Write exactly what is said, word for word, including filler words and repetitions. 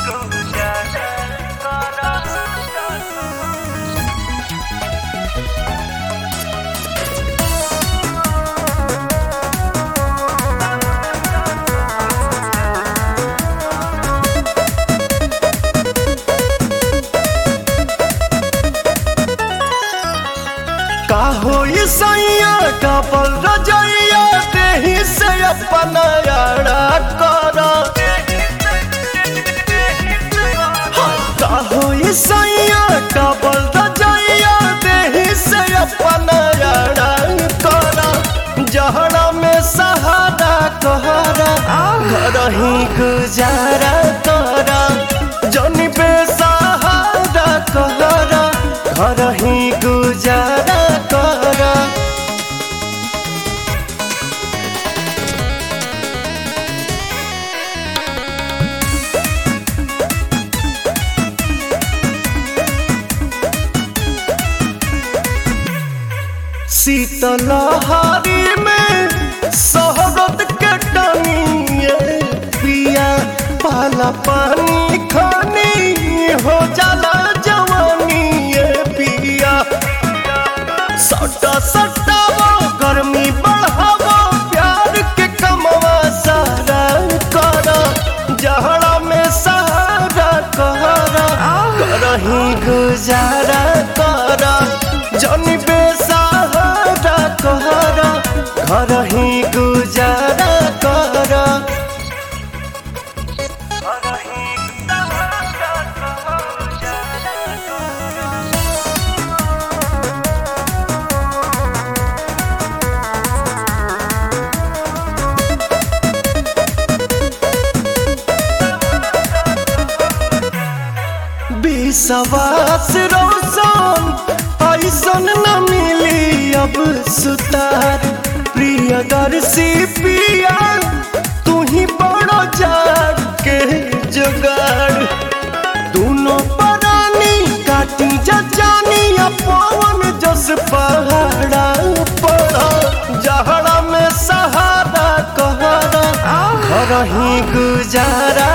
का होई सैया डबल रजैया देही से अपन यारा करा। का होई सैया डबल रजैया देही से अपन यारा करा। जहरा में सहारा कहरा घर ही गुजारा करा। जनी बेसहारा कहरा घर ही गुजारा करा। शीतलहरी में शहरत के टनिए पिया पाला पानी खानी हो जाला जवानी ये पिया। सटा सटा वो गर्मी बढ़ावो प्यार के कमवा सारा करा। जहरा में सहारा कहरा करही गुजारा करा। जनी बेसहारा कहरा घर ही गुजारा करा। विश्वास रोशन ऐसन न मिली अब सुतार। प्रियदर्शी पिया तू ही बड़ो जाग के जुगाड़। दोनों परानी काटी जानी पवन जस पहाड़ा पड़ा। जहरा में सहारा कहरा घर ही गुजारा